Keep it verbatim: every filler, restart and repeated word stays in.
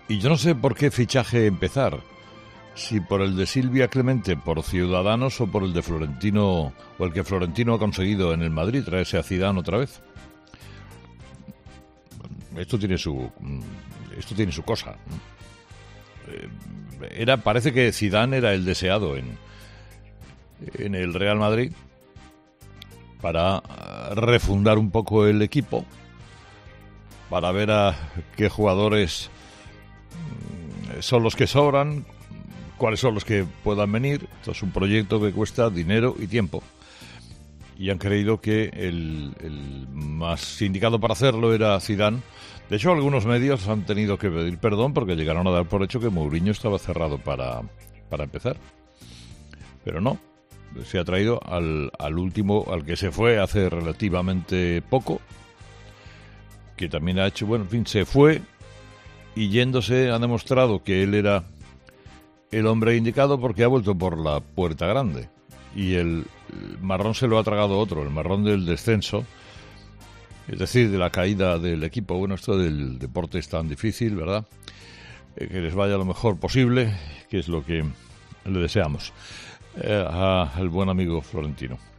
Y yo no sé por qué fichaje empezar, si por el de Silvia Clemente por Ciudadanos o por el de Florentino, o el que Florentino ha conseguido en el Madrid, traerse a Zidane otra vez. Esto tiene su esto tiene su cosa. Era, parece que Zidane era el deseado en, en el Real Madrid para refundar un poco el equipo, para ver a qué jugadores son los que sobran, cuáles son los que puedan venir. Esto es un proyecto que cuesta dinero y tiempo. Y han creído que el, el más indicado para hacerlo era Zidane. De hecho, algunos medios han tenido que pedir perdón porque llegaron a dar por hecho que Mourinho estaba cerrado para, para empezar. Pero no, se ha traído al, al último, al que se fue hace relativamente poco, que también ha hecho, bueno, en fin, se fue y yéndose ha demostrado que él era el hombre indicado porque ha vuelto por la puerta grande. Y el, el marrón se lo ha tragado otro, el marrón del descenso, es decir, de la caída del equipo. Bueno, esto del deporte es tan difícil, ¿verdad? Eh, que les vaya lo mejor posible, que es lo que le deseamos eh, al buen amigo Florentino.